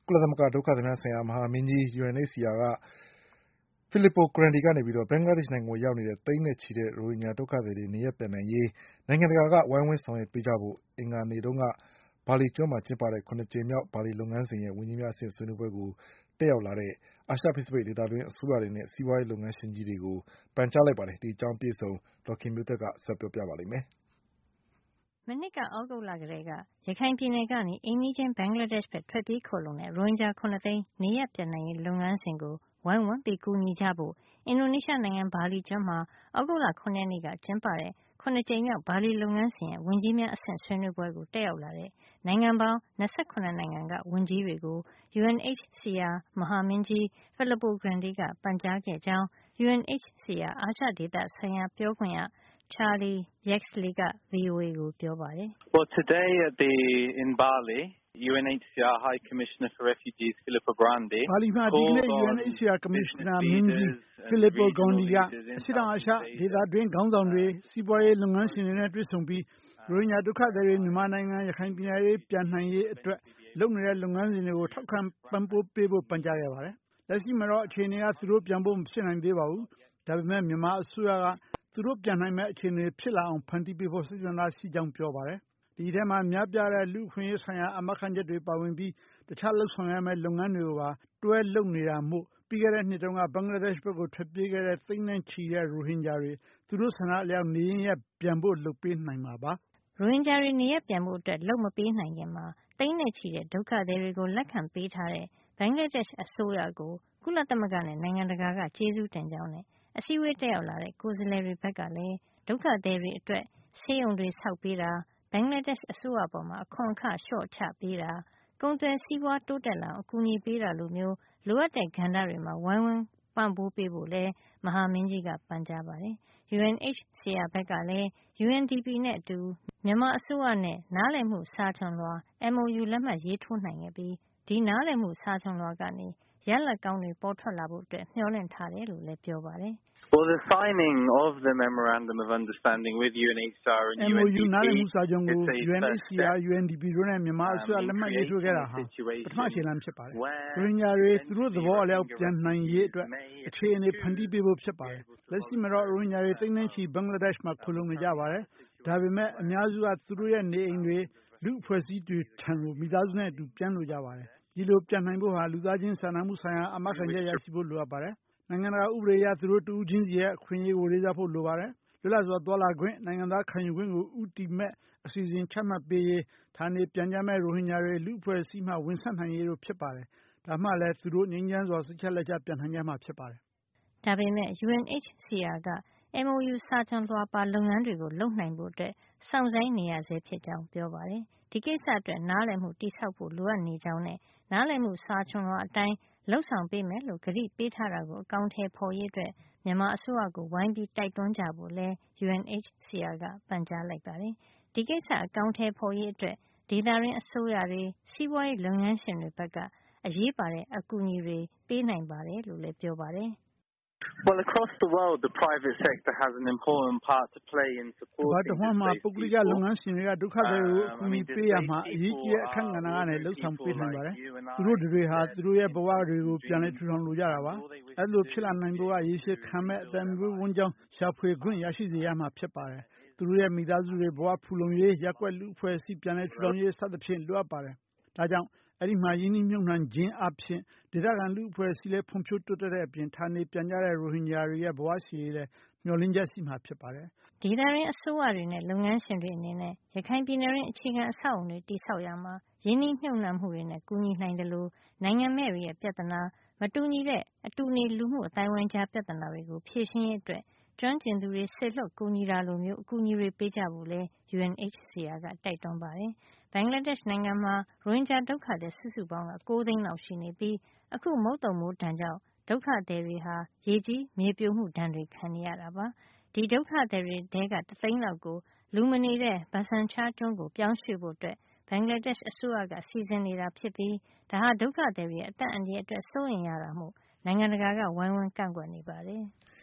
ကုလသမဂ္ဂဒုက္ခသည်များဆိုင်ရာမဟာမင်းကြီး UNHCR က Filippo Grandi ကနေဘင်္ဂလားဒေ့ရှ်နိုင်ငံကိုရောက်နေတဲ့သိန်းနဲ့ချီတဲ့ရိုဟင်ဂျာဒုက္ခသည်တွေနေရပ်ပြန်နိုင်ရေးနိုင်ငံတကာကဝိုင်းဝန်းဆောင်ရွက်ပေးကြဖို့အင်္ဂါနေ့တုန်းကဘာလီကျွန်းမှာကျင်းပတဲ့ ကြိမ်မြောက်ဘာလီလုပ်ငန်းစဉ်ရဲ့ဝန်ကြီးများအဆင့်ဆွေးနွေးပွဲကိုတက်ရောက်လာတဲ့အာရှဖိစိဖိတ်ဒေသတွင်းအစိုးရတွေနဲ့စီးပွားရေးလုပ်ငန်းရှင်ကြီးတွေကိုပန်ကြားလိုက်ပါတယ်။ဒီအကြောင်းအပြည့်အစုံဒေါ်ခင်မျိုးသက်ကဆက်ပြောပြပါလိမ့်မယ်။မနှစ်ကသြဂုတ်လကတည်းကရခိုင်ပြည်နယ်ကနေအိမ်နီးချင်းဘင်္ဂလားဒေ့ရှ်ဘက်ထွက်ပြေးခိုလှုံတဲ့ရိုဟင်ဂျာ7သိန်းနေရပ်ပြန်နိုင်ရေးလုပ်ငန်းစဉ်ကိုဝိုင်းဝန်းပြီးကူညီကြဖို့အင်ဒိုနီးရှားနိုင်ငံဘာလီကျွန်းမှာသြဂုတ်လ9 ရက်နေ့ကကျင်းပတဲ့ကြိမ်မြောက်ဘာလီလုပ်ငန်းစဉ်ရဲ့ဝန်ကြီးများအဆင့်ဆွေးနွေးပွဲကိုတက်ရောက်လာတဲ့နိုင်ငံပေါင်း28နိုင်ငံကဝန်ကြီးတွေကို UNHCR မဟာမင်းကြီး Filippo Grandi ကပန်ကြားခဲ့ကြောင်း UNHCR အာရှဒေသဆိုင်ရာပြောခွင့်ရCharlie Yaxley က VOA ကိုပြောပါတယ်။ Well, today in Bali, UNHCR High Commissioner for Refugees Filippo Grandi ဘာလီမှာဒီကနေ့ UNHCR ကော်မရှင်နာမင်းကြီး Filippo Grandi ကအရှေ့တောင်အာရှဒေသတွင်းခေါင်းဆောင်တွေစီးပွားရေးလုပ်ငန်းရှင်တွေနဲ့တွေ့ဆုံပြီးရိုဟင်ဂျာဒုက္ခသည်တွေမြန်မာနိုင်ငံရခိုင်ပြည်နယ်ရေးပြန်နိုင်ရေးအတွက်လုပ်နေတဲ့လုပ်ငန်းစဉ်တွေကိုထောက်ခံပံ့ပိုးပေးဖို့ပန်ကြားခဲ့ပါတယ်။လက်ရှိမှာတော့အခြေအနေကသူတို့ပြန်ဖို့မဖြစ်နိုင်သေးပါဘူး။ဒါပေမဲ့မြန်မာအစိုးရကသူတို့ပြန်နိုင်မဲ့အခြေအနေဖြစ်လာအောင်ဖန်တီးပေးဖို့စိတ်ဆန္ဒရှိကြောင်းပြောပါတယ်။ဒီထဲမှာများပြားတဲ့လူ့အခွင့်အရေးဆိုင်ရာအမတ်ခံချက်တွေပါဝင်ပြီးတခြားလှုပ်ဆောင်ရမယ့်လုပ်ငန်းတွေကိုပါတွဲလုပ်နေတာမို့ပြီးခဲ့တဲ့နှစ်တုန်းကဘင်္ဂလားဒေ့ရှ်ဘက်ကိုထွက်ပြေးခဲ့တဲ့သိန်းနဲ့ချီတဲ့ရိုဟင်ဂျာတွေသူတို့ဆန္ဒအလျောက်နေရင်ပြန်ဖို့လုပ်ပေးနိုင်မှာပါ။ရိုဟင်ဂျာတွေနေရပ်ပြန်ဖို့အတွက်လုပ်မပေးနိုင်ခင်မှာသိန်းနဲ့ချီတဲ့ဒုက္ခသည်တွေကိုလက်ခံပေးထားတဲ့ဘင်္ဂလားဒေ့ရှ်အစိုးရကိုကုလသမဂ္ဂနဲ့နိုင်ငံတကာကကျေးဇူးတင်ကြောင်းနဲ့အစည်းအဝေးတက်ရောက်လာတဲ့ကိုယ်စားလှယ်တွေဘက်ကလည်းဒုက္ခသည်တွေအတွက်ဆေးရုံတွေဆောက်ပေးတာဘင်္ဂလားဒေ့ရှ်အစိုးရပေါ်အခွန်အခလျှော့ချပေးတာကုန်သွယ်စီးပွားတိုးတက်လာအောင်အကူအညီပေးတာလိုမျိုးလိုအပ်တဲ့ကဏ္ဍတွေမှာဝိုင်းဝန်းပံ့ပိုးပေးဖို့လည်းမဟာမင်းကြီးကပန်ကြားပါတယ်။ UNHCR ဘက်ကလည်း UNDP နဲ့အတူမြန်မာအစိုးရနဲ့နားလည်မှုစာချွန်လွှာ MOU လက်မှတ်ရေးထိုးနိုင်ခဲ့ပြီးဒီနားလည်မှုစာချွန်လွှာကနေရလဒ်ကောင်းတွေပေါ်ထွက်လာဖို့မျှော်လင့်ထားတယ်လို့လည်းပြောပါတယ်။ Well, the signing of the Memorandum of Understanding with UNHCR and UNDP နားလည်မှုစာချုပ်ကို UNHCR, UNDP တို့နဲ့မြန်မာအစိုးရလက်မှတ်ရေးထိုးခဲ့တာဟာပထမခြေလှမ်းဖြစ်ပါတယ်။ရိုဟင်ဂျာတွေသူတို့သဘောအလျောက်ပြန်နိုင်ရေးအတွက်အခြေအနေဖန်တီးပေးဖို့ဖြစ်ပါတယ်။လက်ရှိမှာတော့ရိုဟင်ဂျာတွေသိန်းနဲ့ချီဘင်္ဂလားဒေ့ရှ်မှာခိုလှုံနေကြပါတယ်။ဒါပေမဲ့အများစုကသူတို့ရဲ့နေအိမ်တွေလူ့အဖွဲ့အစည်းတွေထံကိုမိသားစုနဲ့အတူပြန်လို့ကြပါတယ်။ဒီလိုပြန်နိုင်ဖို့ဟာလူသားချင်းစာနာမှုဆိုင်ရာအမတ်ခံချက်ရရှိဖို့လိုအပ်ပါတယ်။နိုင်ငံတကာဥပဒေအရသူတို့တူဦးချင်းစီရဲ့အခွင့်အရေးကိုလေးစားဖို့လိုပါတယ်။လွတ်လပ်စွာသွားလာခွင့်နိုင်ငံသားခံယူခွင့်ကိုဦးတည်မဲ့အစီအစဉ်ချမှတ်ပေးရေးဌာနေပြန်ကြမဲ့ရိုဟင်ဂျာတွေလူ့အဖွဲ့အစည်းမှဝန်ဆက်နိုင်ရေးတို့ဖြစ်ပါတယ်။ဒါမှလည်းသူတို့ငြိမ်းချမ်းစွာစိတ်ချလက်ချပြန်နိုင်ကြမှာဖြစ်ပါတယ်။ဒါပေမဲ့ UNHCR က MOU စာချွန်လွှာပါလုပ်ငန်းတွေကိုလုပ်နိုင်ဖို့စောင့်ဆိုင်းနေရဆဲဖြစ်ကြောင်းပြောပါတယ်။ဒီကိစ္စအတွက်နားလည်မှုတည်ဆောက်ဖို့လိုအပ်နေကြောင်းနဲ့နားလည်မှုစာချွန်လွှာအတိုင်းလုပ်ဆောင်ပေးမယ်လို့ကတိပေးထားတာကိုအကောင်အထည်ဖော်ရေးအတွက်မြန်မာအစိုးရကိုဝိုင်းပြီးတိုက်တွန်းကြဖို့လည်း UNHCR ကပန်ကြားလိုက်ပါတယ်။ဒီကိစ္စအကောင်အထည်ဖော်ရေးအတွက်ဒေသတွင်းအစိုးရတွေစီးပွားရေးလုပ်ငန်းရှင်တွေဘက်ကအရေးပါတဲ့အကူအညီတွေပေးနိုင်ပါတယ်လို့လည်းပြောပါတယ်။ Well, across the world, the private sector has an important part to play in supporting the people. ပုဂ္ဂလိကလုပ်ငန်းရှင်တွေကဒုက္ခသည်တွေကိုအကူအညီပေးရမှာအရေးကြီးတဲ့အခန်းကဏ္ဍကနေလှုပ်ဆောင်ပေးနိုင်ပါတယ်။သူတို့တွေဟာသူတို့ရဲ့ဘဝတွေကိုပြန်လည်ထူထောင်လိုကြတာပါ။အဲလိုဖြစ်လာနိုင်ဖို့ကရေရှည်ခံမဲ့အသက်မွေးဝမ်းကြောင်းရှာဖွေခွင့်ရရှိစေရမှာဖြစ်ပါတယ်။သူတို့ရဲ့မိသားစုတွေဘဝဖူလုံရေးရက်ွက်လူအဖွဲ့အစည်းပြန်လည်ထူထောင်ရေးစသဖြင့်လိုအပ်ပါတယ်။ဒါကြောင့်အဲ့ဒီမှာယင်းနှိမ့်ညွှန်နှံခြင်းအပြင်ဒေသခံလူအဖွဲ့အစည်းလည်းဖွံ့ဖြိုးတိုးတက်တဲ့အပြင်ဌာနေပြန်ကြတဲ့ရိုဟင်ဂျာတွေရဲ့ဘဝရှေ့ရေးလည်းမျှော်လင့်ချက်ရှိမှာဖြစ်ပါတယ်။ဒေသတွင်းအစိုးရတွေနဲ့လုပ်ငန်းရှင်တွေအနေနဲ့ရခိုင်ပြည်နယ်တွင်းအခြေခံအဆောက်အုံတွေတည်ဆောက်ရမှာယင်းနှိမ့်ညွှန်နှံမှုတွေနဲ့ကူညီနိုင်တယ်လို့နိုင်ငံမဲ့တွေရဲ့ပြဿနာမတူညီတဲ့အတူနေလူမှုအတိုင်းဝိုင်းကြားပြဿနာတွေကိုဖြေရှင်းရေးအတွက်ကျွမ်းကျင်သူတွေစေလွှတ်ကူညီတာလိုမျိုးအကူအညီတွေပေးကြဖို့လည်း UNHCR ကတိုက်တွန်းပါတယ်။ဘင်္ဂလားဒေ့ရှ်နိုင်ငံမှာရိုဟင်ဂျာဒုက္ခသည်စုစုပေါင်းက9 သိန်းလောက်ရှိနေပြီးအခုမုတ်သုန်မိုးဒဏ်ကြောင့်ဒုက္ခသည်တွေဟာရေကြီးမြေပြိုမှုဒဏ်တွေခံနေရတာပါ။ဒီဒုက္ခသည်တွေထဲက1 သိန်းလောက်ကိုလူမနေတဲ့ဘာဆန်ချာကျွန်းကိုပြောင်းရွှေ့ဖို့ဘင်္ဂလားဒေ့ရှ်အစိုးရကစီစဉ်နေတာဖြစ်ပြီးဒါဟာဒုက္ခသည်တွေရဲ့အသက်အန္တရာယ်အတွက်စိုးရိမ်ရတာမို့နိုင်ငံတကာကဝိုင်းဝန်းကန့်ကွက်နေပါတယ်။